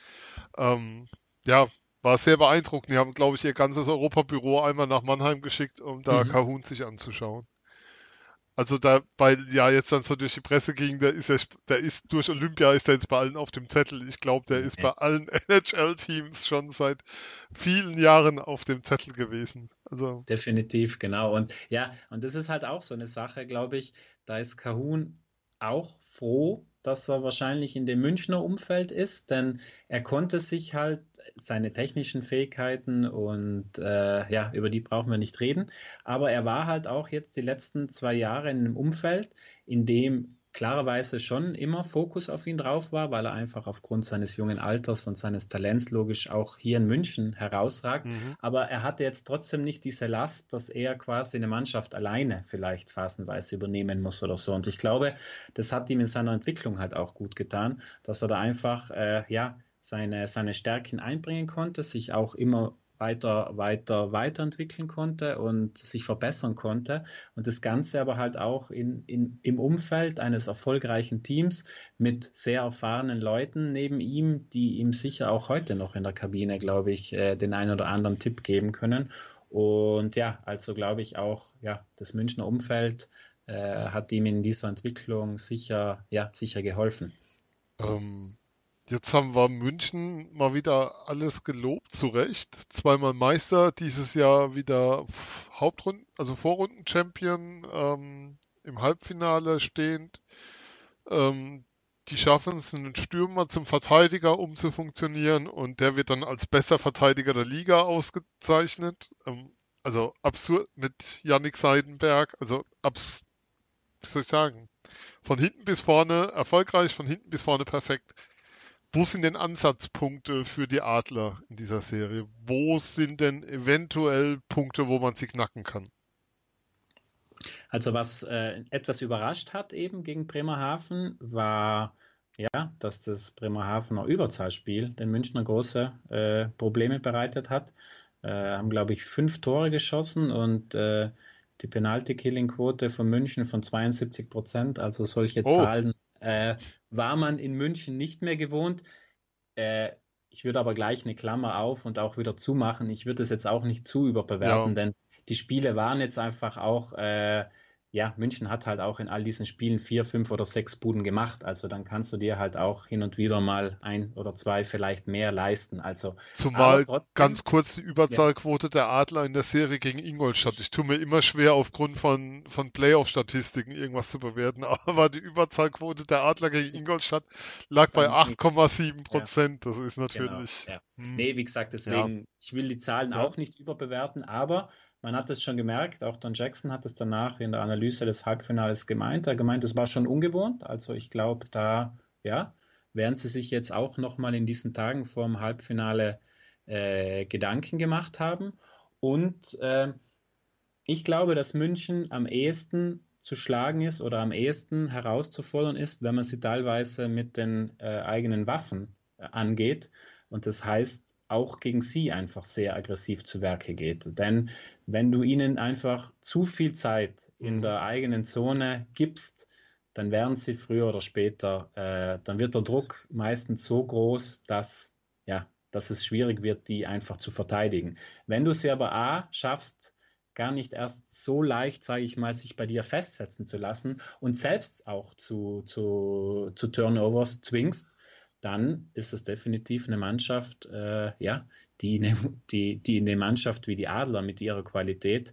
War sehr beeindruckend. Die haben, glaube ich, ihr ganzes Europabüro einmal nach Mannheim geschickt, um da Kahun sich anzuschauen. Also da, weil jetzt dann so durch die Presse ging, der ist durch Olympia ist er jetzt bei allen auf dem Zettel. Ich glaube, der ist bei allen NHL-Teams schon seit vielen Jahren auf dem Zettel gewesen. Also definitiv, genau. Und und das ist halt auch so eine Sache, glaube ich, da ist Kahun auch froh, dass er wahrscheinlich in dem Münchner Umfeld ist, denn er konnte sich halt seine technischen Fähigkeiten und über die brauchen wir nicht reden, aber er war halt auch jetzt die letzten 2 Jahre in einem Umfeld, in dem klarerweise schon immer Fokus auf ihn drauf war, weil er einfach aufgrund seines jungen Alters und seines Talents logisch auch hier in München herausragt. Aber er hatte jetzt trotzdem nicht diese Last, dass er quasi eine Mannschaft alleine vielleicht phasenweise übernehmen muss oder so. Und ich glaube, das hat ihm in seiner Entwicklung halt auch gut getan, dass er da einfach seine Stärken einbringen konnte, sich auch immer weiterentwickeln konnte und sich verbessern konnte und das Ganze aber halt auch im Umfeld eines erfolgreichen Teams mit sehr erfahrenen Leuten neben ihm, die ihm sicher auch heute noch in der Kabine, glaube ich, den einen oder anderen Tipp geben können. Und also glaube ich auch, das Münchner Umfeld hat ihm in dieser Entwicklung sicher geholfen. Jetzt haben wir München mal wieder alles gelobt, zu Recht. 2-mal Meister, dieses Jahr wieder Vorrunden-Champion, im Halbfinale stehend. Die schaffen es, einen Stürmer zum Verteidiger umzufunktionieren und der wird dann als bester Verteidiger der Liga ausgezeichnet. Also absurd mit Yannick Seidenberg. Also wie soll ich sagen? Von hinten bis vorne erfolgreich, von hinten bis vorne perfekt. Wo sind denn Ansatzpunkte für die Adler in dieser Serie? Wo sind denn eventuell Punkte, wo man sie knacken kann? Also was etwas überrascht hat eben gegen Bremerhaven, war dass das Bremerhavener Überzahlspiel den Münchner große Probleme bereitet hat. Haben, glaube ich, 5 Tore geschossen und die Penalty-Killing-Quote von München von 72%. Also solche Zahlen war man in München nicht mehr gewohnt. Ich würde aber gleich eine Klammer auf und auch wieder zumachen. Ich würde es jetzt auch nicht zu überbewerten, denn die Spiele waren jetzt einfach auch, München hat halt auch in all diesen Spielen 4, 5 oder 6 Buden gemacht. Also dann kannst du dir halt auch hin und wieder mal 1 oder 2 vielleicht mehr leisten. Also, zumal trotzdem, ganz kurz die Überzahlquote der Adler in der Serie gegen Ingolstadt. Ich tue mir immer schwer, aufgrund von Playoff-Statistiken irgendwas zu bewerten. Aber die Überzahlquote der Adler gegen Ingolstadt lag bei 8,7%. Das ist natürlich... Genau, Nee, wie gesagt, deswegen, ich will die Zahlen auch nicht überbewerten, aber man hat es schon gemerkt, auch Don Jackson hat es danach in der Analyse des Halbfinales gemeint. Er gemeint, es war schon ungewohnt. Also ich glaube, da werden sie sich jetzt auch nochmal in diesen Tagen vor dem Halbfinale Gedanken gemacht haben. Und ich glaube, dass München am ehesten zu schlagen ist oder am ehesten herauszufordern ist, wenn man sie teilweise mit den eigenen Waffen angeht. Und das heißt, auch gegen sie einfach sehr aggressiv zu Werke geht. Denn wenn du ihnen einfach zu viel Zeit in der eigenen Zone gibst, dann werden sie früher oder später, dann wird der Druck meistens so groß, dass es schwierig wird, die einfach zu verteidigen. Wenn du sie aber schaffst, gar nicht erst so leicht, sage ich mal, sich bei dir festsetzen zu lassen und selbst auch zu Turnovers zwingst, dann ist es definitiv eine Mannschaft, die in eine Mannschaft wie die Adler mit ihrer Qualität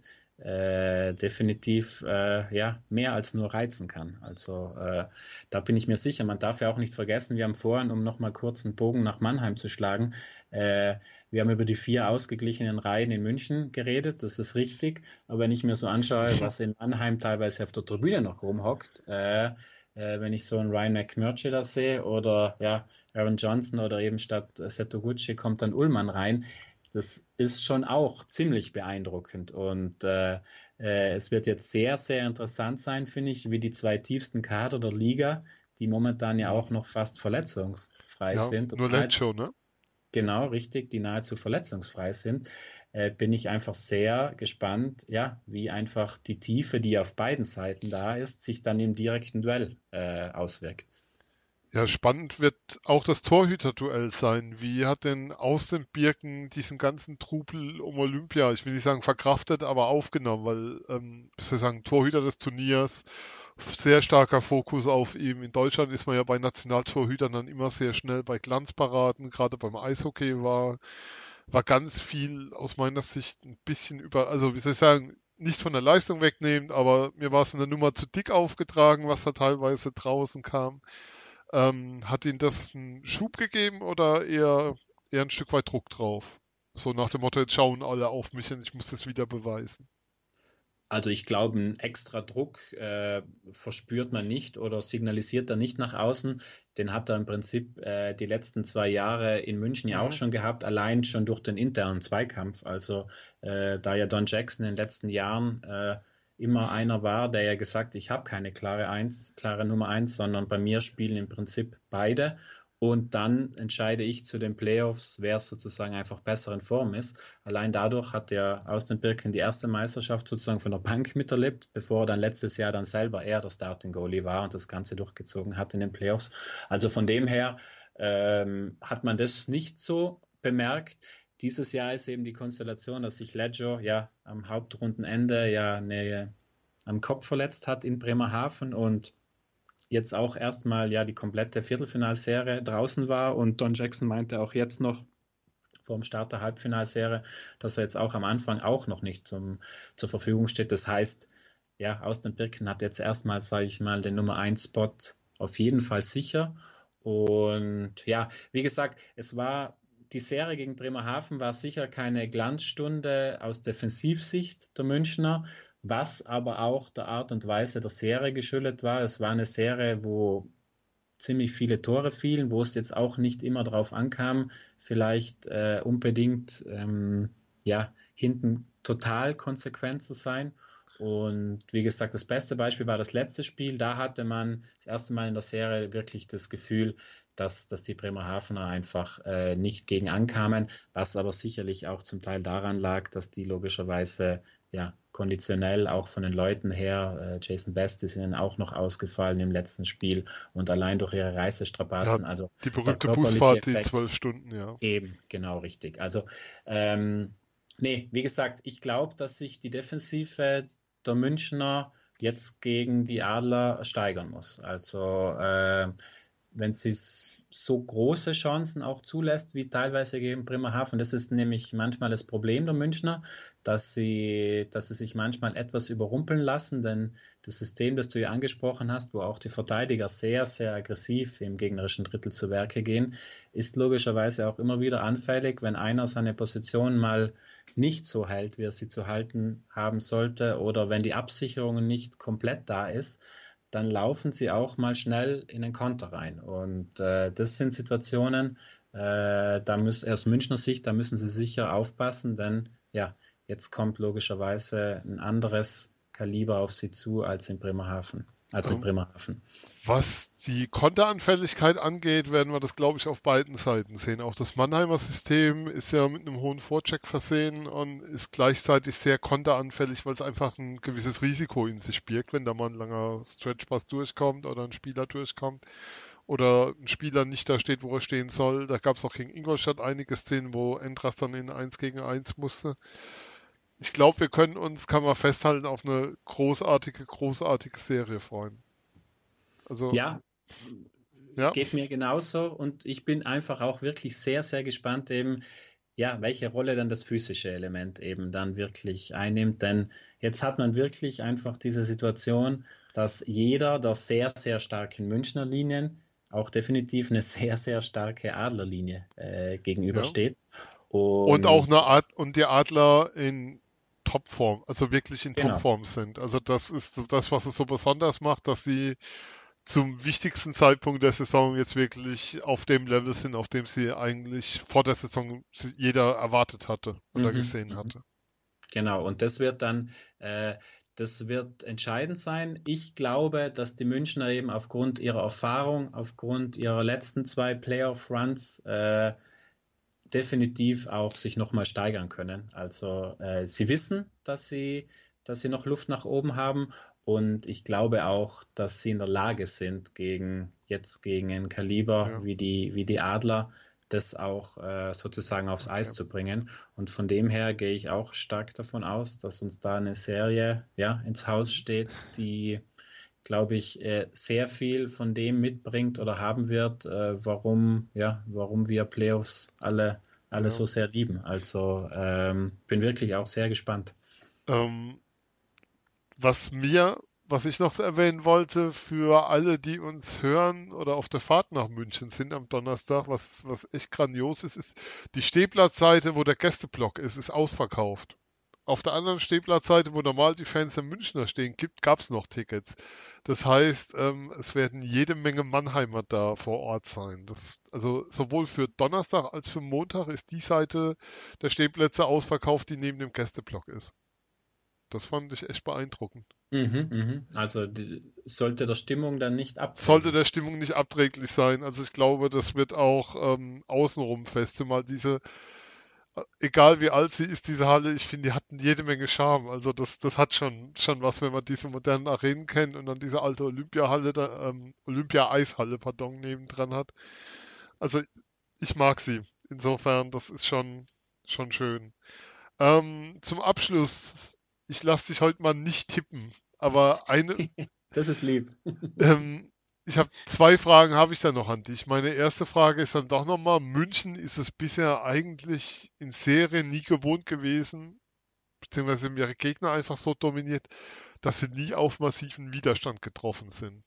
definitiv mehr als nur reizen kann. Also da bin ich mir sicher. Man darf ja auch nicht vergessen, wir haben vorhin, um nochmal kurz einen Bogen nach Mannheim zu schlagen, wir haben über die 4 ausgeglichenen Reihen in München geredet, das ist richtig. Aber wenn ich mir so anschaue, was in Mannheim teilweise auf der Tribüne noch rumhockt, wenn ich so einen Ryan McMurtry da sehe oder Aaron Johnson oder eben statt Setoguchi kommt dann Ullmann rein, das ist schon auch ziemlich beeindruckend. Und es wird jetzt sehr, sehr interessant sein, finde ich, wie die 2 tiefsten Kader der Liga, die momentan ja auch noch fast verletzungsfrei sind. Nur Lecce, ne? Genau, richtig, die nahezu verletzungsfrei sind, bin ich einfach sehr gespannt, wie einfach die Tiefe, die auf beiden Seiten da ist, sich dann im direkten Duell auswirkt. Ja, spannend wird auch das Torhüterduell sein. Wie hat denn aus den Birken diesen ganzen Trubel um Olympia, ich will nicht sagen verkraftet, aber aufgenommen, weil, sozusagen Torhüter des Turniers, sehr starker Fokus auf ihm. In Deutschland ist man ja bei Nationaltorhütern dann immer sehr schnell bei Glanzparaden, gerade beim Eishockey war ganz viel aus meiner Sicht ein bisschen also wie soll ich sagen, nicht von der Leistung wegnehmend, aber mir war es eine Nummer zu dick aufgetragen, was da teilweise draußen kam. Hat Ihnen das einen Schub gegeben oder eher ein Stück weit Druck drauf? So nach dem Motto, jetzt schauen alle auf mich und ich muss das wieder beweisen. Also ich glaube, einen extra Druck verspürt man nicht oder signalisiert er nicht nach außen. Den hat er im Prinzip die letzten 2 Jahre in München ja auch schon gehabt, allein schon durch den internen Zweikampf. Also da ja Don Jackson in den letzten Jahren immer einer war, der ja gesagt, ich habe keine klare Nummer 1, sondern bei mir spielen im Prinzip beide. Und dann entscheide ich zu den Playoffs, wer sozusagen einfach besser in Form ist. Allein dadurch hat er aus den Birken die erste Meisterschaft sozusagen von der Bank miterlebt, bevor er dann letztes Jahr dann selber der Starting Goalie war und das Ganze durchgezogen hat in den Playoffs. Also von dem her hat man das nicht so bemerkt. Dieses Jahr ist eben die Konstellation, dass sich Ledger am Hauptrundenende am Kopf verletzt hat in Bremerhaven und jetzt auch erstmal die komplette Viertelfinalserie draußen war und Don Jackson meinte auch jetzt noch vor dem Start der Halbfinalserie, dass er jetzt auch am Anfang auch noch nicht zur Verfügung steht. Das heißt, aus den Birken hat jetzt erstmal, sage ich mal, den Nummer 1 Spot auf jeden Fall sicher. Und wie gesagt, die Serie gegen Bremerhaven war sicher keine Glanzstunde aus Defensivsicht der Münchner, was aber auch der Art und Weise der Serie geschuldet war. Es war eine Serie, wo ziemlich viele Tore fielen, wo es jetzt auch nicht immer darauf ankam, vielleicht unbedingt hinten total konsequent zu sein. Und wie gesagt, das beste Beispiel war das letzte Spiel. Da hatte man das erste Mal in der Serie wirklich das Gefühl, dass die Bremerhavener einfach nicht gegen ankamen, was aber sicherlich auch zum Teil daran lag, dass die logischerweise konditionell auch von den Leuten her, Jason Best ist ihnen auch noch ausgefallen im letzten Spiel und allein durch ihre Reisestrapazen. Also die berühmte Busfahrt, die 12 Stunden, Eben, genau, richtig. Also wie gesagt, ich glaube, dass sich die Defensive der Münchner jetzt gegen die Adler steigern muss. Also wenn sie so große Chancen auch zulässt, wie teilweise gegen Bremerhaven. Das ist nämlich manchmal das Problem der Münchner, dass sie sich manchmal etwas überrumpeln lassen, denn das System, das du ja angesprochen hast, wo auch die Verteidiger sehr, sehr aggressiv im gegnerischen Drittel zu Werke gehen, ist logischerweise auch immer wieder anfällig, wenn einer seine Position mal nicht so hält, wie er sie zu halten haben sollte, oder wenn die Absicherung nicht komplett da ist, dann laufen sie auch mal schnell in den Konter rein. Und das sind Situationen, aus Münchner Sicht, da müssen sie sicher aufpassen, denn jetzt kommt logischerweise ein anderes Kaliber auf sie zu als in Bremerhaven. also mit Bremerhaven. Was die Konteranfälligkeit angeht, werden wir das, glaube ich, auf beiden Seiten sehen. Auch das Mannheimer System ist ja mit einem hohen Vorcheck versehen und ist gleichzeitig sehr konteranfällig, weil es einfach ein gewisses Risiko in sich birgt, wenn da mal ein langer Stretchpass durchkommt oder ein Spieler durchkommt oder ein Spieler nicht da steht, wo er stehen soll. Da gab es auch gegen Ingolstadt einige Szenen, wo Endras dann in 1 gegen 1 musste. Ich glaube, wir können uns, kann man festhalten, auf eine großartige Serie freuen. Also, Ja, ja, geht mir genauso und ich bin einfach auch wirklich sehr, sehr gespannt eben, ja, welche Rolle dann das physische Element eben dann wirklich einnimmt, denn jetzt hat man wirklich einfach diese Situation, dass jeder der sehr, sehr starken Münchner Linien auch definitiv eine sehr, sehr starke Adlerlinie ja. gegenübersteht Und auch und eine Art und die Adler in Topform, also wirklich in genau. Topform sind. Also das ist so das, was es so besonders macht, dass sie zum wichtigsten Zeitpunkt der Saison jetzt wirklich auf dem Level sind, auf dem sie eigentlich vor der Saison jeder erwartet hatte oder gesehen Mhm. hatte. Genau, und das wird entscheidend sein. Ich glaube, dass die Münchner eben aufgrund ihrer Erfahrung, aufgrund ihrer letzten 2 Playoff-Runs definitiv auch sich nochmal steigern können. Also sie wissen, dass sie noch Luft nach oben haben und ich glaube auch, dass sie in der Lage sind, gegen ein Kaliber Ja, wie die Adler das auch sozusagen aufs okay. Eis zu bringen. Und von dem her gehe ich auch stark davon aus, dass uns da eine Serie ins Haus steht, die, glaube ich, sehr viel von dem mitbringt oder haben wird, warum wir Playoffs alle Ja. so sehr lieben. Also bin wirklich auch sehr gespannt. Ähm, was ich noch erwähnen wollte, für alle, die uns hören oder auf der Fahrt nach München sind am Donnerstag, was echt grandios ist die Stehplatzseite, wo der Gästeblock ist ausverkauft. Auf der anderen Stehplatzseite, wo normal die Fans der Münchner stehen, gab es noch Tickets. Das heißt, es werden jede Menge Mannheimer da vor Ort sein. Also sowohl für Donnerstag als für Montag ist die Seite der Stehplätze ausverkauft, die neben dem Gästeblock ist. Das fand ich echt beeindruckend. Also sollte der Stimmung dann nicht Sollte abträglich. der Stimmung nicht abträglich sein. Also ich glaube, das wird auch außenrum fest. Zumal egal wie alt sie ist, diese Halle, ich finde, die hatten jede Menge Charme. Also das hat schon was, wenn man diese modernen Arenen kennt und dann diese alte Olympiahalle, Olympia-Eishalle, pardon, nebendran hat. Also ich mag sie. Insofern, das ist schon schön. Zum Abschluss, ich lasse dich heute mal nicht tippen, aber Das ist lieb. ähm, ich habe 2 Fragen habe ich dann noch an dich. Meine erste Frage ist dann doch nochmal, München ist es bisher eigentlich in Serie nie gewohnt gewesen, beziehungsweise haben ihre Gegner einfach so dominiert, dass sie nie auf massiven Widerstand getroffen sind.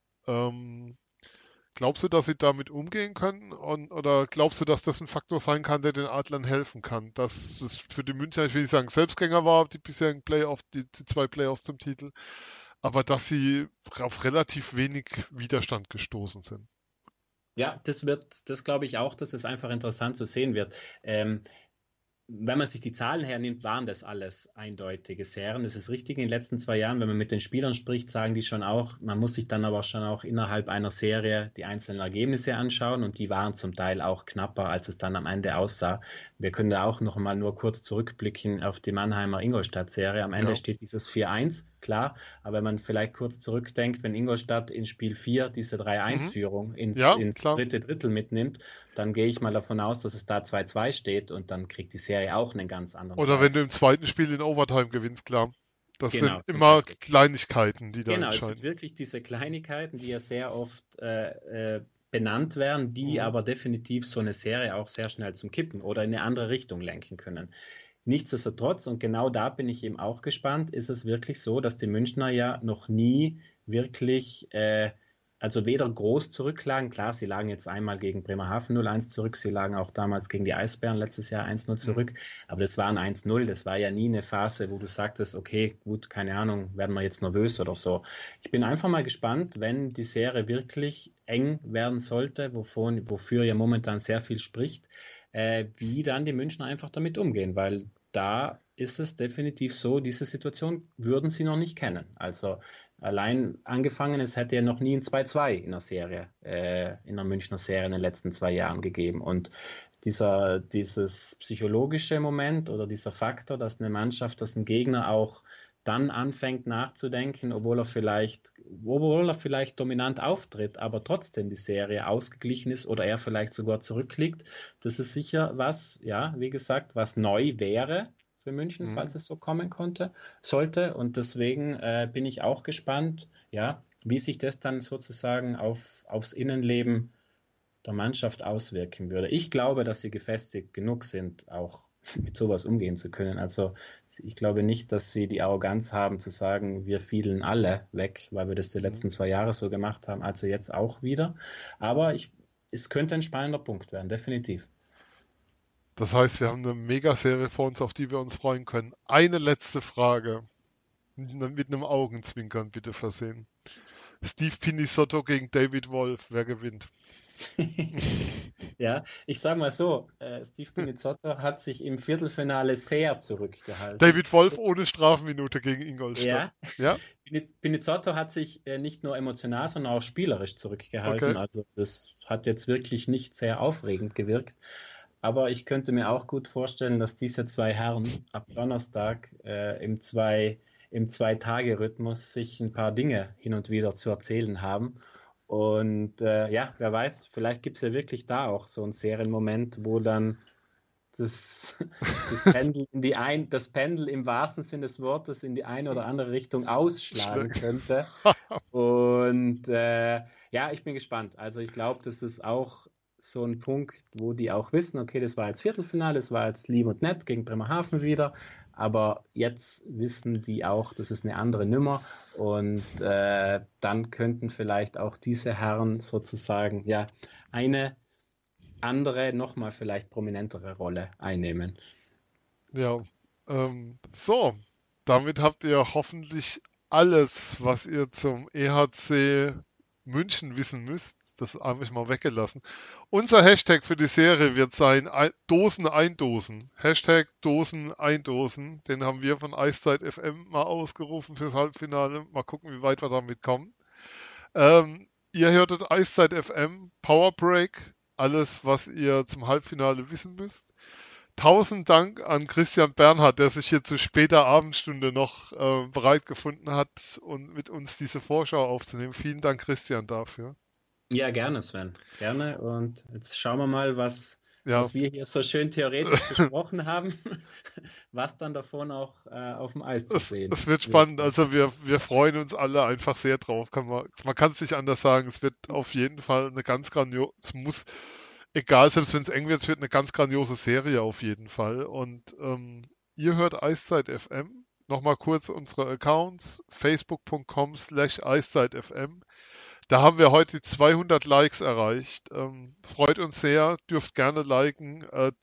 Ähm, Glaubst du, dass sie damit umgehen können? Oder glaubst du, dass das ein Faktor sein kann, der den Adlern helfen kann? Dass es für die Münchner, ich will nicht sagen Selbstgänger war, die bisherigen die 2 Playoffs zum Titel, aber dass sie auf relativ wenig Widerstand gestoßen sind. Ja, das glaube ich auch, dass es einfach interessant zu sehen wird. Wenn man sich die Zahlen hernimmt, waren das alles eindeutige Serien. Das ist richtig in den letzten 2 Jahren, wenn man mit den Spielern spricht, sagen die schon auch, man muss sich dann aber schon auch innerhalb einer Serie die einzelnen Ergebnisse anschauen und die waren zum Teil auch knapper, als es dann am Ende aussah. Wir können da auch noch mal nur kurz zurückblicken auf die Mannheimer Ingolstadt-Serie. Am Ende Ja, steht dieses 4-1, klar, aber wenn man vielleicht kurz zurückdenkt, wenn Ingolstadt in Spiel 4 diese mhm. 3-1-Führung Ja, ins klar. dritte Drittel mitnimmt, dann gehe ich mal davon aus, dass es da 2-2 steht und dann kriegt die Serie auch einen ganz anderen Oder wenn Drive. du im zweiten Spiel in Overtime gewinnst, klar. Das Genau, sind zum immer Beispiel. Kleinigkeiten, die da Genau, es sind entscheiden. wirklich diese Kleinigkeiten, die ja sehr oft benannt werden, die Mhm. aber definitiv so eine Serie auch sehr schnell zum Kippen oder in eine andere Richtung lenken können. Nichtsdestotrotz, und genau da bin ich eben auch gespannt, ist es wirklich so, dass die Münchner ja noch nie wirklich, also weder groß zurücklagen, klar, sie lagen jetzt einmal gegen Bremerhaven 0-1 zurück, sie lagen auch damals gegen die Eisbären letztes Jahr 1-0 zurück, aber das war ein 1-0, das war ja nie eine Phase, wo du sagtest, okay, gut, keine Ahnung, werden wir jetzt nervös oder so. Ich bin einfach mal gespannt, wenn die Serie wirklich eng werden sollte, wofür ja momentan sehr viel spricht, wie dann die Münchner einfach damit umgehen, weil da ist es definitiv so, diese Situation würden sie noch nicht kennen. Also allein angefangen, es hätte ja noch nie ein 2-2 in der Serie, in der Münchner Serie in den letzten 2 Jahren gegeben. Und dieses psychologische Moment oder dieser Faktor, dass eine Mannschaft, dass ein Gegner auch dann anfängt nachzudenken, obwohl er vielleicht dominant auftritt, aber trotzdem die Serie ausgeglichen ist oder er vielleicht sogar zurückliegt, das ist sicher was, ja, wie gesagt, was neu wäre für München, falls es so kommen sollte. Und deswegen bin ich auch gespannt, ja, wie sich das dann sozusagen aufs Innenleben der Mannschaft auswirken würde. Ich glaube, dass sie gefestigt genug sind, auch mit sowas umgehen zu können. Also ich glaube nicht, dass sie die Arroganz haben zu sagen, wir fielen alle weg, weil wir das die letzten 2 Jahre so gemacht haben, also jetzt auch wieder. Aber es könnte ein spannender Punkt werden, definitiv. Das heißt, wir haben eine Megaserie vor uns, auf die wir uns freuen können. Eine letzte Frage. Mit einem Augenzwinkern bitte versehen. Steve Pinizzotto gegen David Wolf. Wer gewinnt? Ja, ich sage mal so, Steve Pinizzotto hat sich im Viertelfinale sehr zurückgehalten. David Wolf ohne Strafminute gegen Ingolstadt. Ja. Pinizzotto hat sich nicht nur emotional, sondern auch spielerisch zurückgehalten. Okay. Also das hat jetzt wirklich nicht sehr aufregend gewirkt. Aber ich könnte mir auch gut vorstellen, dass diese 2 Herren ab Donnerstag im 2-Tage-Rhythmus sich ein paar Dinge hin und wieder zu erzählen haben. Und wer weiß, vielleicht gibt es ja wirklich da auch so einen Serienmoment, wo dann das Pendel das Pendel im wahrsten Sinne des Wortes in die eine oder andere Richtung ausschlagen könnte. Und ich bin gespannt. Also ich glaube, das ist auch so ein Punkt, wo die auch wissen, okay, das war jetzt Viertelfinale, das war jetzt lieb und nett gegen Bremerhaven wieder, aber jetzt wissen die auch, das ist eine andere Nummer und dann könnten vielleicht auch diese Herren sozusagen eine andere, nochmal vielleicht prominentere Rolle einnehmen. Ja, damit habt ihr hoffentlich alles, was ihr zum EHC München wissen müsst. Das habe ich mal weggelassen. Unser Hashtag für die Serie wird sein Dosen eindosen. Hashtag Dosen eindosen. Den haben wir von Eiszeit FM mal ausgerufen fürs Halbfinale. Mal gucken, wie weit wir damit kommen. Ihr hörtet Eiszeit FM, Power Break. Alles, was ihr zum Halbfinale wissen müsst. 1000 Dank an Christian Bernhard, der sich hier zu später Abendstunde noch bereit gefunden hat, und mit uns diese Vorschau aufzunehmen. Vielen Dank, Christian, dafür. Ja, gerne, Sven. Gerne. Und jetzt schauen wir mal, was wir hier so schön theoretisch besprochen haben, was dann davon auch auf dem Eis zu sehen ist. Es wird spannend. Also wir freuen uns alle einfach sehr drauf. Man kann es nicht anders sagen. Es wird auf jeden Fall eine ganz grandiose, egal, selbst wenn es eng wird, es wird eine ganz grandiose Serie auf jeden Fall. Und ihr hört Eiszeit FM. Nochmal kurz unsere Accounts. facebook.com/eiszeitfm. Da haben wir heute 200 Likes erreicht. Freut uns sehr. Dürft gerne liken.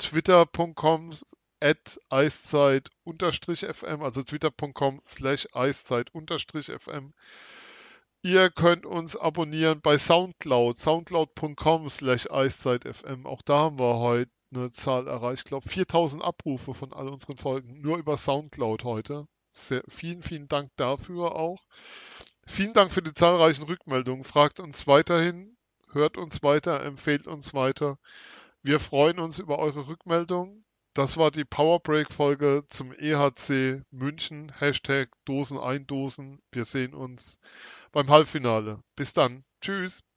Twitter.com/eiszeit_fm, also twitter.com/eiszeit_fm. Ihr könnt uns abonnieren bei Soundcloud, soundcloud.com/eiszeitfm. Auch da haben wir heute eine Zahl erreicht. Ich glaube 4000 Abrufe von all unseren Folgen. Nur über Soundcloud heute. Vielen, vielen Dank dafür auch. Vielen Dank für die zahlreichen Rückmeldungen. Fragt uns weiterhin, hört uns weiter, empfehlt uns weiter. Wir freuen uns über eure Rückmeldungen. Das war die Power Break Folge zum EHC München. Hashtag Dosen eindosen. Wir sehen uns beim Halbfinale. Bis dann. Tschüss.